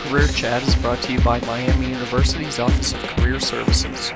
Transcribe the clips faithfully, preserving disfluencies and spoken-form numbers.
Career Chat is brought to you by Miami University's Office of Career Services.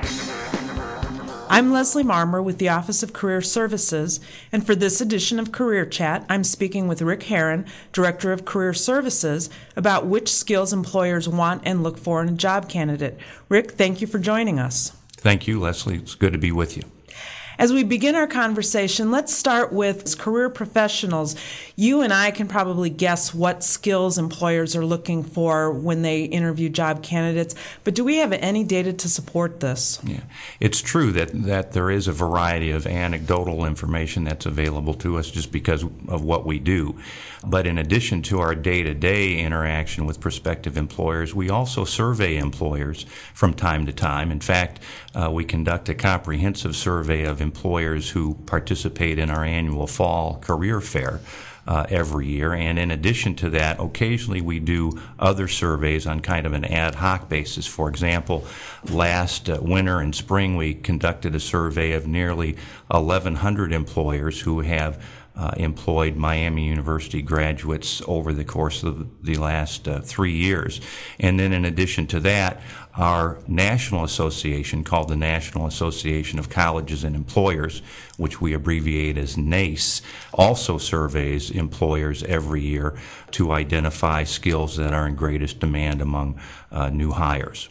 I'm Leslie Marmer with the Office of Career Services, and for this edition of Career Chat, I'm speaking with Rick Herron, Director of Career Services, about which skills employers want and look for in a job candidate. Rick, thank you for joining us. Thank you, Leslie. It's good to be with you. As we begin our conversation, let's start with career professionals. You and I can probably guess what skills employers are looking for when they interview job candidates, but do we have any data to support this? Yeah, it's true that, that there is a variety of anecdotal information that's available to us just because of what we do. But in addition to our day-to-day interaction with prospective employers, we also survey employers from time to time. In fact, uh, we conduct a comprehensive survey of employers who participate in our annual fall career fair uh, every year. And in addition to that, occasionally we do other surveys on kind of an ad hoc basis. For example, last uh, winter and spring we conducted a survey of nearly eleven hundred employers who have Uh, employed Miami University graduates over the course of the last uh, three years. And then in addition to that, our national association, called the National Association of Colleges and Employers, which we abbreviate as NACE, also surveys employers every year to identify skills that are in greatest demand among uh, new hires.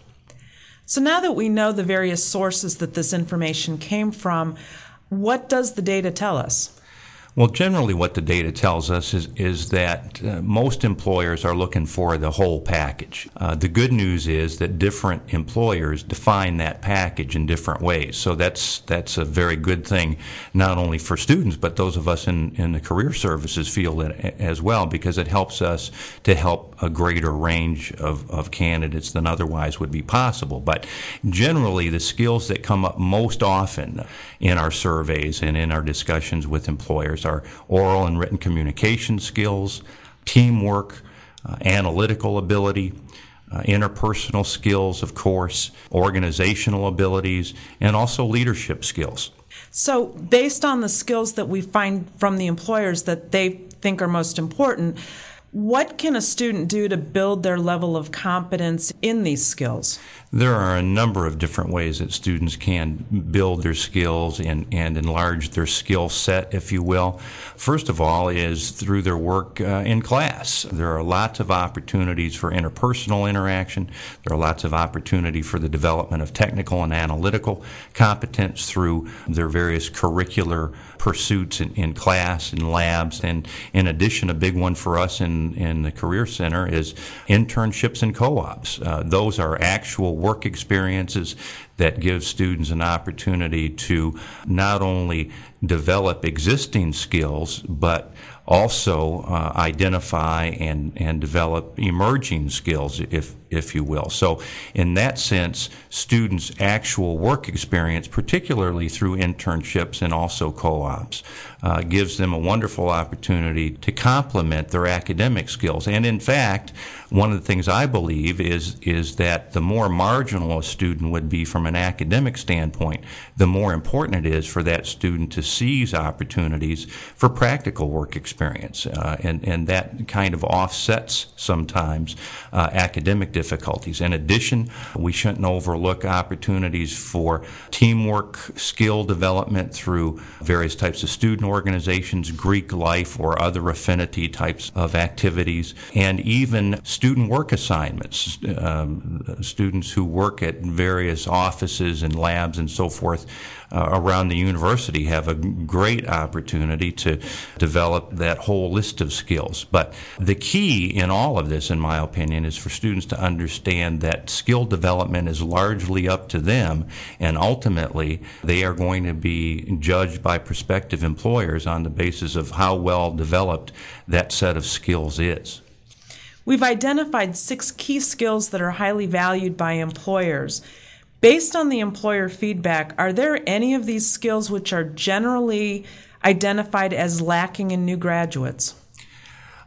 So now that we know the various sources that this information came from, what does the data tell us? Well, generally what the data tells us is, is that uh, most employers are looking for the whole package. Uh, the good news is that different employers define that package in different ways. So that's that's a very good thing, not only for students, but those of us in, in the career services field as well, because it helps us to help a greater range of, of candidates than otherwise would be possible. But generally, the skills that come up most often in our surveys and in our discussions with employers are oral and written communication skills, teamwork, uh, analytical ability, uh, interpersonal skills, of course, organizational abilities, and also leadership skills. So based on the skills that we find from the employers that they think are most important, what can a student do to build their level of competence in these skills? There are a number of different ways that students can build their skills and, and enlarge their skill set, if you will. First of all is through their work uh, in class. There are lots of opportunities for interpersonal interaction. There are lots of opportunity for the development of technical and analytical competence through their various curricular pursuits in, in class and labs. And in addition, a big one for us in, in the Career Center is internships and co-ops. Uh, those are actual work experiences that give students an opportunity to not only develop existing skills, but also uh, identify and, and develop emerging skills, if if you will. So in that sense, students' actual work experience, particularly through internships and also co-ops, uh, gives them a wonderful opportunity to complement their academic skills. And in fact, one of the things I believe is, is that the more marginal a student would be from an academic standpoint, the more important it is for that student to seize opportunities for practical work experience. Uh, and, and that kind of offsets sometimes uh, academic difficulties. In addition, we shouldn't overlook opportunities for teamwork skill development through various types of student organizations, Greek life or other affinity types of activities, and even student work assignments. Um, students who work at various offices and labs and so forth uh, around the university have a great opportunity to develop that whole list of skills. But the key in all of this, in my opinion, is for students to understand that skill development is largely up to them, and ultimately they are going to be judged by prospective employers on the basis of how well developed that set of skills is. We've identified six key skills that are highly valued by employers. Based on the employer feedback, are there any of these skills which are generally identified as lacking in new graduates?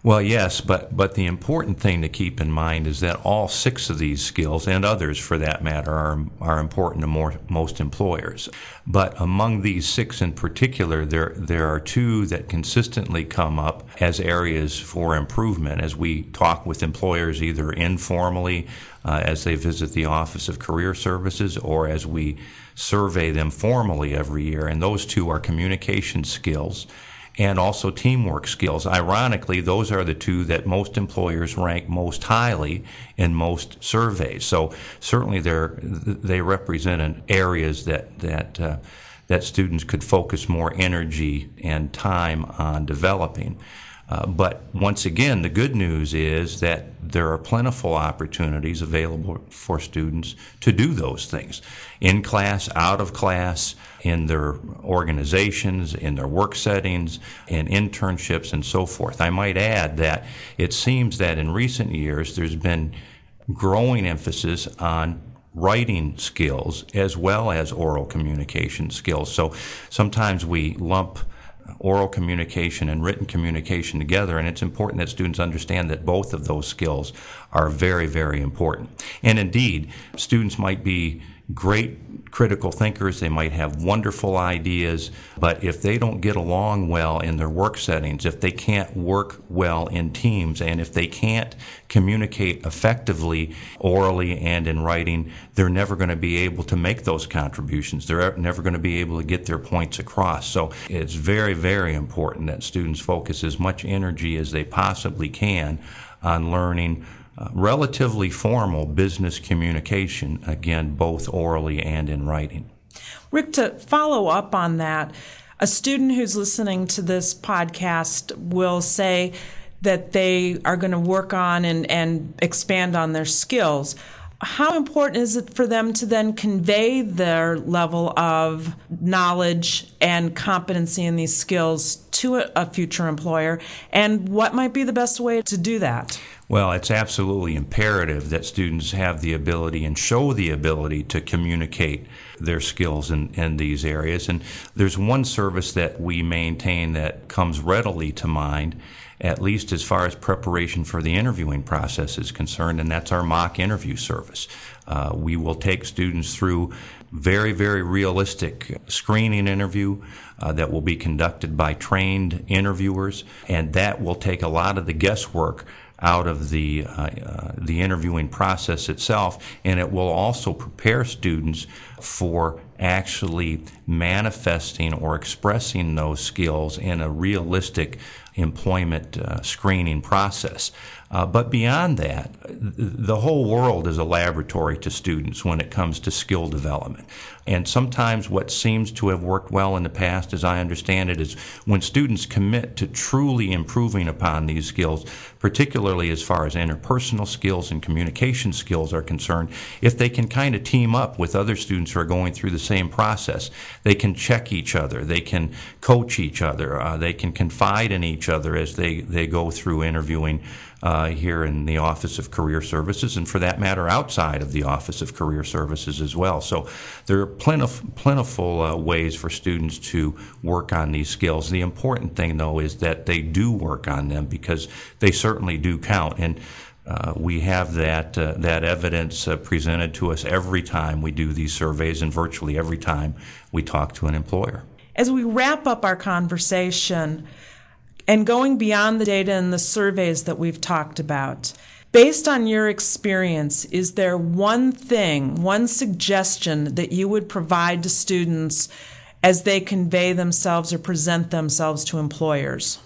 Well, yes, but, but the important thing to keep in mind is that all six of these skills, and others for that matter, are, are important to more, most employers. But among these six in particular, there, there are two that consistently come up as areas for improvement as we talk with employers either informally uh, as they visit the Office of Career Services or as we survey them formally every year. And those two are communication skills and also teamwork skills. Ironically, those are the two that most employers rank most highly in most surveys. So certainly they're, they represent an areas that that uh, that students could focus more energy and time on developing. Uh, but once again, the good news is that there are plentiful opportunities available for students to do those things in class, out of class, in their organizations, in their work settings, in internships, and so forth. I might add that it seems that in recent years there's been growing emphasis on writing skills as well as oral communication skills. So sometimes we lump oral communication and written communication together, and it's important that students understand that both of those skills are very, very important. And indeed, students might be great critical thinkers, they might have wonderful ideas, but if they don't get along well in their work settings, if they can't work well in teams, and if they can't communicate effectively orally and in writing, they're never going to be able to make those contributions. They're never going to be able to get their points across. So it's very, very important that students focus as much energy as they possibly can on learning Uh, relatively formal business communication, again, both orally and in writing. Rick, to follow up on that, a student who's listening to this podcast will say that they are going to work on and, and expand on their skills. How important is it for them to then convey their level of knowledge and competency in these skills to a, a future employer, and what might be the best way to do that? Well, it's absolutely imperative that students have the ability and show the ability to communicate their skills in, in these areas. And there's one service that we maintain that comes readily to mind, at least as far as preparation for the interviewing process is concerned, and that's our mock interview service. Uh, we will take students through very, very realistic screening interview uh, that will be conducted by trained interviewers, and that will take a lot of the guesswork out of the uh, uh, the interviewing process itself, and it will also prepare students for actually manifesting or expressing those skills in a realistic employment uh, screening process. Uh, but beyond that, the whole world is a laboratory to students when it comes to skill development. And sometimes what seems to have worked well in the past, as I understand it, is when students commit to truly improving upon these skills, particularly as far as interpersonal skills and communication skills are concerned, if they can kind of team up with other students who are going through the same process, they can check each other, they can coach each other, uh, they can confide in each other as they, they go through interviewing Uh, here in the Office of Career Services, and for that matter outside of the Office of Career Services as well. So there are plentif- plentiful uh, ways for students to work on these skills. The important thing, though, is that they do work on them, because they certainly do count. And uh, we have that, uh, that evidence uh, presented to us every time we do these surveys, and virtually every time we talk to an employer. As we wrap up our conversation, and going beyond the data and the surveys that we've talked about, based on your experience, is there one thing, one suggestion that you would provide to students as they convey themselves or present themselves to employers?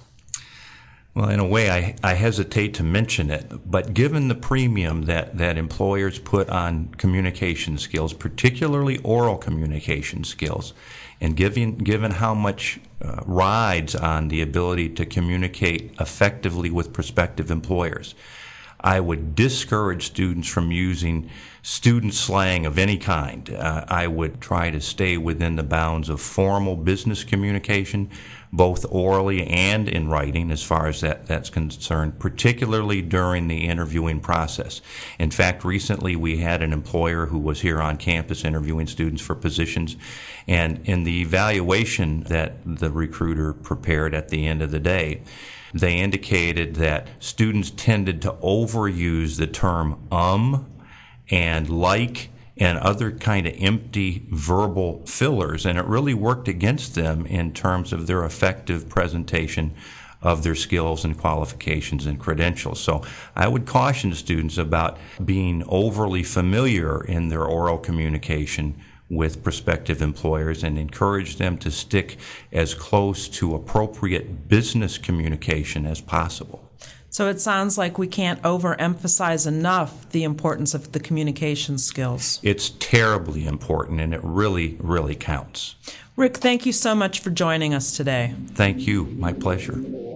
Well, in a way, I, I hesitate to mention it, but given the premium that, that employers put on communication skills, particularly oral communication skills, and given, given how much uh, rides on the ability to communicate effectively with prospective employers, I would discourage students from using student slang of any kind. Uh, I would try to stay within the bounds of formal business communication, both orally and in writing as far as that, that's concerned, particularly during the interviewing process. In fact, recently we had an employer who was here on campus interviewing students for positions, and in the evaluation that the recruiter prepared at the end of the day, they indicated that students tended to overuse the term um and like and other kind of empty verbal fillers, and it really worked against them in terms of their effective presentation of their skills and qualifications and credentials. So I would caution students about being overly familiar in their oral communication with prospective employers and encourage them to stick as close to appropriate business communication as possible. So it sounds like we can't overemphasize enough the importance of the communication skills. It's terribly important, and it really, really counts. Rick, thank you so much for joining us today. Thank you. My pleasure.